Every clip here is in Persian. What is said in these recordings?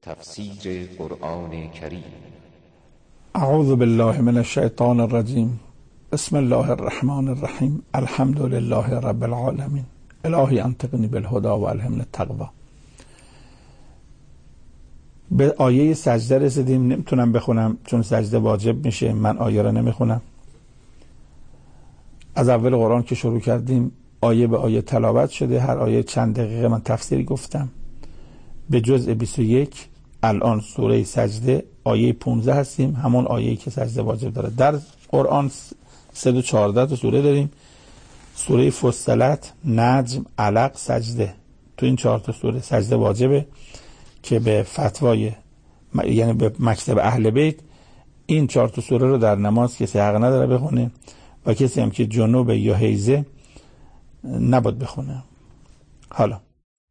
تفسیر قرآن کریم. اعوذ بالله من الشیطان الرجیم. بسم الله الرحمن الرحیم. الحمد لله رب العالمین. الهی انطقنی بالهدی و الهمنی التقوی. به آیه سجده رسیدیم. نمیتونم بخونم چون سجده واجب میشه، من آیه را نمیخونم. از اول قرآن که شروع کردیم آیه به آیه تلاوت شده، هر آیه چند دقیقه من تفسیری گفتم. به جزء 21 الان سوره سجده آیه 15 هستیم، همون آیه‌ای که سجده واجب داره. در قرآن 314 تا سوره داریم: سوره فصلت، نجم، علق، سجده. تو این 4 تا سوره سجده واجبه که به فتوای یعنی به مکتب اهل بیت این 4 تا سوره رو در نماز کسی حق نداره بخونه و کسی هم که جنوب یا حیضه نباید بخونه. حالا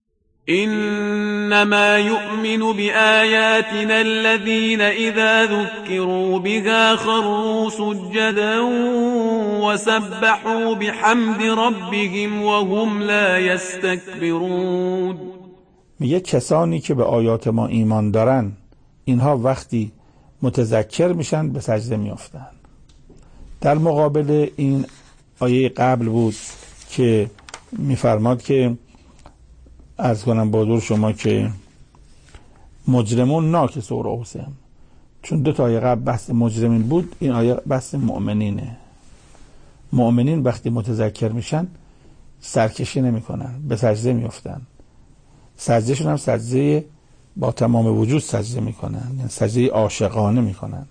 إنما يؤمن بآياتنا الذين إذا ذكروا بها خروا سجدا وسبحوا بحمد ربهم وهم لا يستكبرون. میگه کسانی که به آیات ما ایمان دارن اینها وقتی متذکر میشن به سجده میافتن. در مقابل این آیه قبل بود که میفرماد که عرض کنم با حضور شما که مجرمون ناکسوا رؤوسهم، چون 2 تا آیه قبل بحث مجرمین بود، این آیه بحث مؤمنینه. مؤمنین وقتی متذکر میشن سرکشی نمیکنن، به سجده میافتن. سجدهشون هم سجده با تمام وجود سجده میکنن، یعنی سجده عاشقانه میکنن.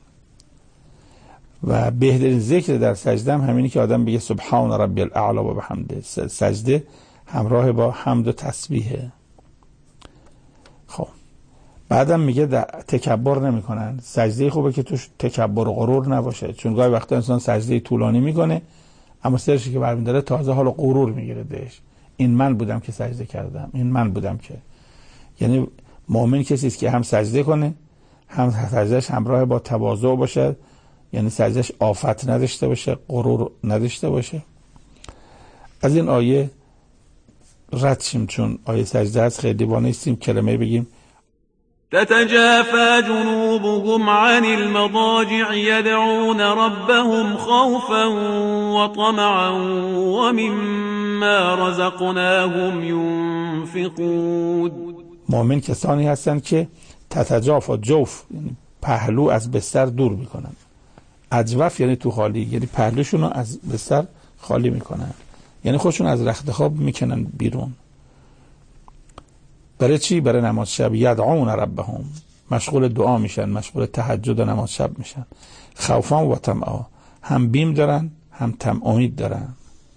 و بهترین ذکر در سجده هم همینی که آدم بگه سبحان ربی الاعلی و بحمده. سجده همراه با حمد و تسبیحه. خب بعدم میگه تکبر نمیکنن. سجده خوبه که توش تکبر و غرور نباشه، چون گاهی وقتا انسان سجده طولانی میکنه اما سرشی که برمی‌داره تازه حال غرور میگیره دهش. این من بودم که سجده کردم، این من بودم که. یعنی مؤمن کسی است که هم سجده کنه، هم سجدهش همراه با تواضع باشه، یعنی سجدهش آفت نداشته باشه، غرور نداشته باشه. از این آیه رد شیم چون آیه سجده هست، خیلی با نیستیم کلمه بگیم. تتجافى جنوبهم عن المضاجع يدعون ربهم خوفا وطمعا ومما رزقناهم ينفقون. مؤمن کسانی هستند که تتجافى، جوف یعنی پهلو، از بستر دور میکنن. اجوف یعنی تو خالی، یعنی پهلوشون رو از بستر خالی میکنن، یعنی خودشون از رخت خواب میکنن بیرون. برای چی؟ برای نماز شب. یدعون ربهم، مشغول دعا میشن، مشغول تهجد و نماز شب میشن. خوفا و طمعا، هم بیم دارن هم امید دارن.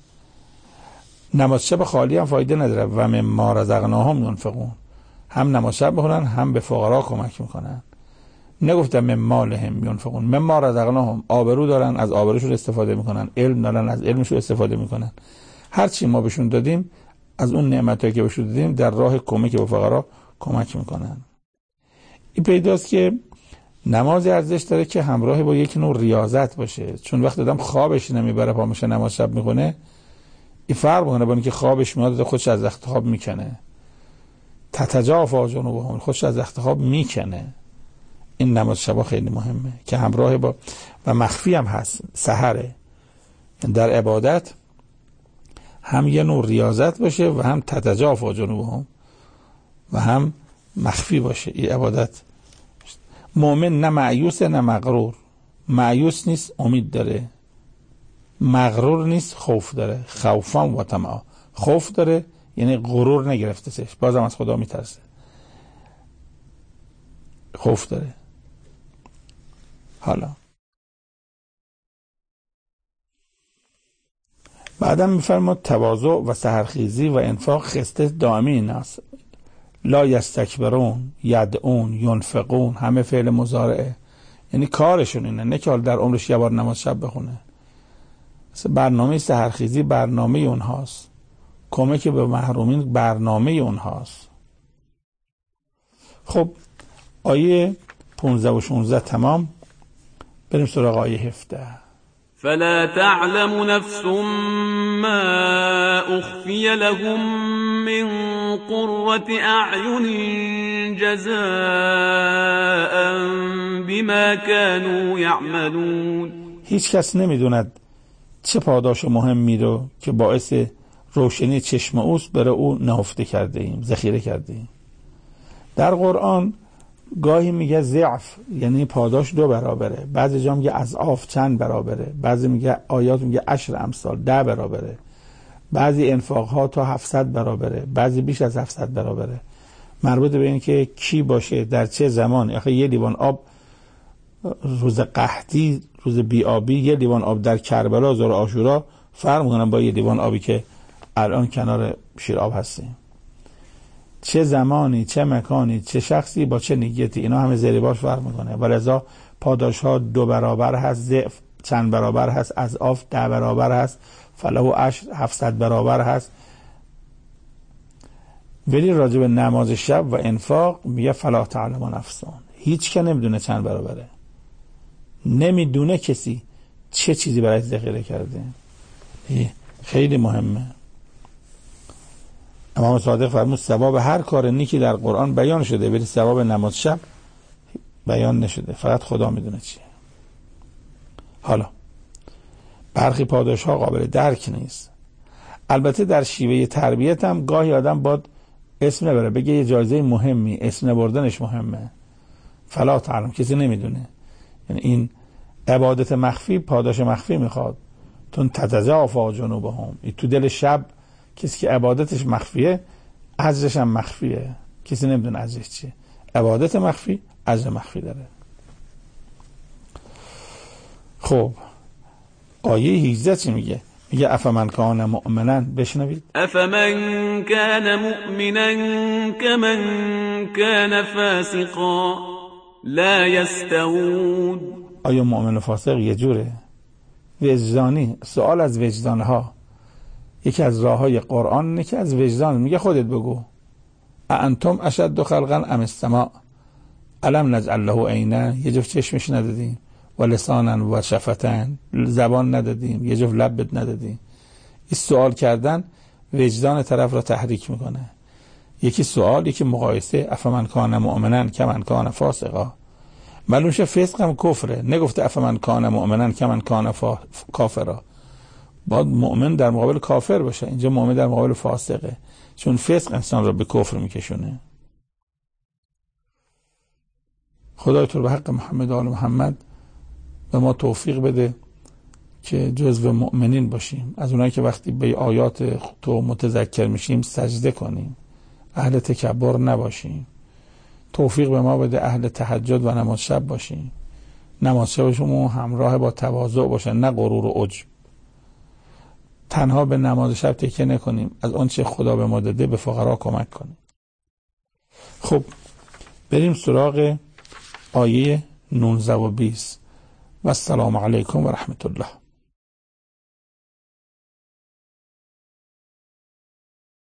نماز شب خالی هم فایده نداره. و مما رزقناهم ينفقون، هم نماز شب بخونن هم به فقرا کمک میکنن. نگفتم مما لهم ينفقون. مما رزقناهم، آبرو دارن از آبروشون استفاده میکنن، علم دارن از علمشون استفاده میکنن. هر چی ما بهشون دادیم از اون نعمتایی که بهشون دادیم در راه کمک به فقرا کمک میکنن. این پیداست که نماز ارزش داره که همراه با یک نوع ریاضت باشه، چون وقتی آدم خوابش نمیبره پا میشه نماز شب میکنه، این فرق میکنه با اینکه خوابش میاد خودش از رخت خواب میکنه. تتجافى جنوبهم، خودش از رخت خواب میکنه. این نماز شب خیلی مهمه که همراه با و مخفی هم هست. سحره در عبادت هم یه نوع ریاضت باشه و هم تتجافى جنوبهم و هم مخفی باشه. این عبادت. مؤمن نه مایوس نه مغرور. مایوس نیست، امید داره. مغرور نیست، خوف داره. خوفا و طمعا، خوف داره یعنی غرور نگرفته سش، بازم از خدا میترسه. خوف داره. حالا بعدم میفرماد تواضع و سحرخیزی و انفاق خصلت دائمی ایناست. لا یستکبرون، یدعون، ینفقون، همه فعل مضارعه، یعنی کارشون اینه، نه که حال در عمرش یه بار نماز شب بخونه. برنامه سحرخیزی برنامه اونهاست، کمک به محرومین برنامه اونهاست. خب آیه 15 و 16 تمام. بریم سراغ آیه 17. فلا تعلم نفس ما أخفي لهم من قرة أعين جزاء بما كانوا يعملون. هیچ کس نمیدوند چه پاداش مهمی رو که باعث روشنی چشم اوست برای او نهفته کرده ایم، ذخیره کرده ایم. در قرآن گاهی میگه ضعف، یعنی پاداش 2 برابره، بعضی جا میگه اضعاف، چند برابره، بعضی میگه آیات میگه 10 امثال، 10 برابره، بعضی انفاق ها تا 700 برابره، بعضی بیش از 700 برابره. مربوط به این که کی باشه در چه زمان. آخه یه لیوان آب روز قحطی، روز بی‌آبی، یه لیوان آب در کربلا زور عاشورا فرق میکنن با یه لیوان آبی که الان کنار شیرآب هستیم. چه زمانی، چه مکانی، چه شخصی با چه نیتی، اینا همه زیرباش فرق میکنه. ولذا پاداش ها 2 برابر هست، ضعف چند برابر هست، اضعاف 10 برابر هست، فله عشر 700 برابر هست. ولی راجع به نماز شب و انفاق میگه فلا تعلم نفسون، هیچ که نمیدونه چند برابره، نمیدونه کسی چه چیزی برای ذخیره کرده. خیلی مهمه. امام صادق فرمود ثواب هر کار نیکی در قرآن بیان شده، ولی ثواب نماز شب بیان نشده، فقط خدا میدونه چیه. حالا برخی پاداش ها قابل درک نیست. البته در شیوه تربیت هم گاهی آدم باید اسم نبره، بگه یه جایزه مهمی، اسم نبردنش مهمه. فلا تعلم، کسی نمیدونه. یعنی این عبادت مخفی پاداش مخفی میخواد. تون تتضاعف جنوبهم، تو دل شب کسی که عبادتش مخفیه اجرش هم مخفیه، کسی نمیدونه اجرش چیه. عبادت مخفی اجر مخفی داره. خب آیه 18 چی میگه؟ میگه افمن کان مؤمنا، بشنوید. افمن کان مؤمنا کمن کان فاسقا لا یستوون. آیا مؤمن و فاسق یه جوره؟ وجدانی، سوال از وجدانها. یکی از راههای قرآن اینه که از وجدان میگه خودت بگو انتم اشد خلقا ام السماء الم نجعل له عینا، یه جفت چشمش ندادیم، و لسانا و شفتن، زبان ندادیم، یه جفت لبت ندادیم. این سوال کردن وجدان طرف را تحریک میکنه. یکی سوال، یکی مقایسه. افمن کان مؤمنا کمن کان فاسقا. معلوم شه فسق هم کفره، نگفته افمن کان مؤمنا کمن کان کافرا. باید مؤمن در مقابل کافر باشه، اینجا مؤمن در مقابل فاسقه، چون فسق انسان را به کفر میکشونه. خدای تو به حق محمد و آل محمد به ما توفیق بده که جزو مؤمنین باشیم، از اونایی که وقتی به آیات تو متذکر میشیم سجده کنیم، اهل تکبر نباشیم. توفیق به ما بده اهل تهجد و نماز شب باشیم، نماز شبشون همراه با تواضع باشه، نه غرور و عجب. تنها به نماز شب تکیه نکنیم، از اون چه خدا به ما داده به فقرا کمک کنیم. خب بریم سراغ آیه 19 و 20. و السلام علیکم و رحمت الله.